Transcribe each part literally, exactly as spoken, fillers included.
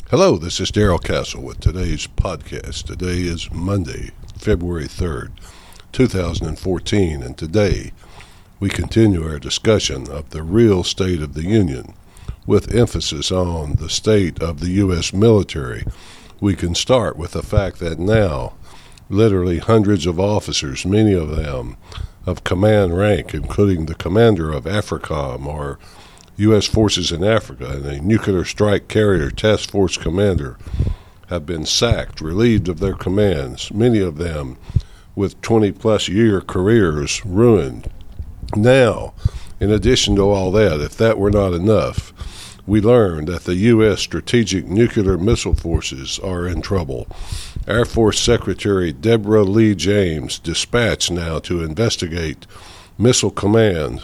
Hello, this is Daryl Castle with today's podcast. Today is Monday, February third, two thousand fourteen, and today we continue our discussion of the real state of the Union with emphasis on the state of the U S military. We can start with the fact that now literally hundreds of officers, many of them of command rank, including the commander of AFRICOM, or U S Forces in Africa, and a nuclear strike carrier task force commander, have been sacked, relieved of their commands, many of them with twenty-plus year careers ruined. Now, in addition to all that, if that were not enough, we learned that the U S Strategic Nuclear Missile Forces are in trouble. Air Force Secretary Deborah Lee James, dispatched now to investigate Missile Command,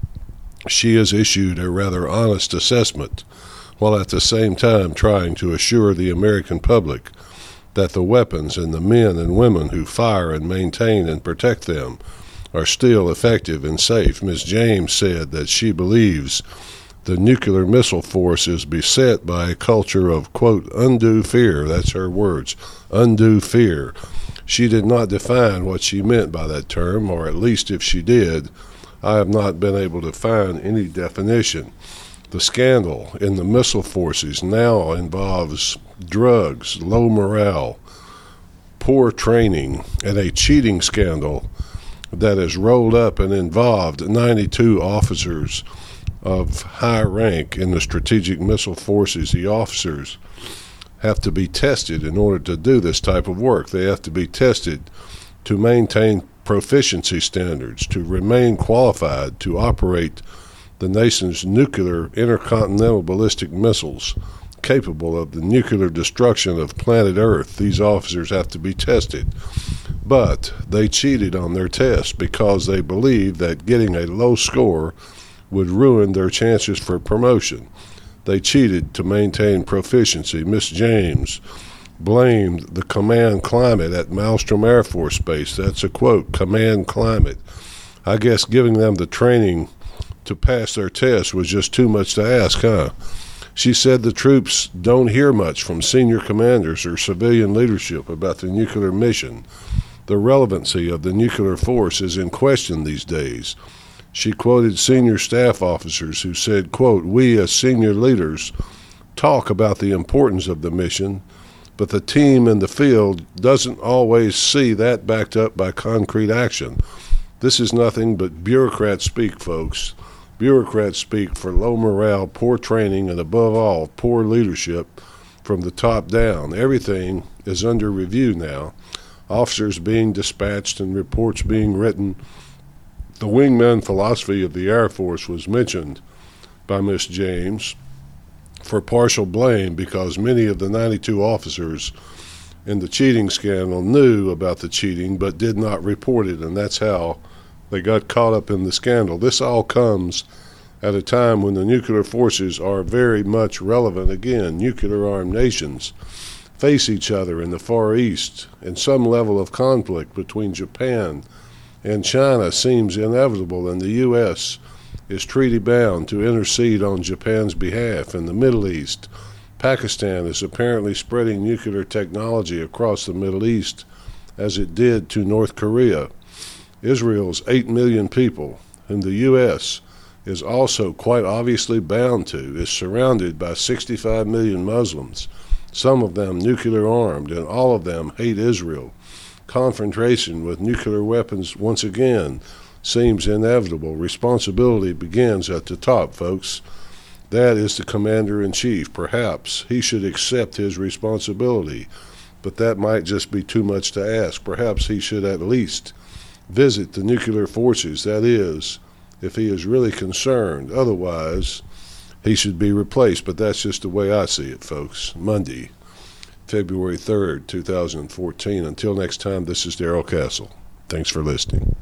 she has issued a rather honest assessment, while at the same time trying to assure the American public that the weapons and the men and women who fire and maintain and protect them are still effective and safe. Miz James said that she believes the nuclear missile force is beset by a culture of, quote, undue fear. That's her words, undue fear. She did not define what she meant by that term, or at least if she did, I have not been able to find any definition. The scandal in the missile forces now involves drugs, low morale, poor training, and a cheating scandal that has rolled up and involved ninety-two officers of high rank in the strategic missile forces. The officers have to be tested in order to do this type of work. They have to be tested to maintain proficiency standards, to remain qualified to operate the nation's nuclear intercontinental ballistic missiles capable of the nuclear destruction of planet Earth. These officers have to be tested. But they cheated on their test because they believed that getting a low score would ruin their chances for promotion. They cheated to maintain proficiency. Miss James blamed the command climate at Malmstrom Air Force Base. That's a quote, command climate. I guess giving them the training to pass their test was just too much to ask, huh? She said the troops don't hear much from senior commanders or civilian leadership about the nuclear mission. The relevancy of the nuclear force is in question these days. She quoted senior staff officers who said, quote, we as senior leaders talk about the importance of the mission, but the team in the field doesn't always see that backed up by concrete action. This is nothing but bureaucrat speak, folks. Bureaucrats speak for low morale, poor training, and above all, poor leadership from the top down. Everything is under review now. Officers being dispatched and reports being written. The wingman philosophy of the Air Force was mentioned by Miss James for partial blame because many of the ninety-two officers in the cheating scandal knew about the cheating but did not report it, and that's how they got caught up in the scandal. This all comes at a time when the nuclear forces are very much relevant again. Nuclear-armed nations face each other in the Far East, and some level of conflict between Japan and China seems inevitable, and the U S is treaty-bound to intercede on Japan's behalf. In the Middle East, Pakistan is apparently spreading nuclear technology across the Middle East as it did to North Korea. Israel's eight million people, whom the U S is also quite obviously bound to, is surrounded by sixty-five million Muslims, some of them nuclear-armed, and all of them hate Israel. Confrontation with nuclear weapons once again seems inevitable. Responsibility begins at the top, folks. That is the commander-in-chief. Perhaps he should accept his responsibility, but that might just be too much to ask. Perhaps he should at least visit the nuclear forces, that is, if he is really concerned. Otherwise, he should be replaced, but that's just the way I see it, folks. Monday, February third, two thousand fourteen. Until next time, this is Daryl Castle. Thanks for listening.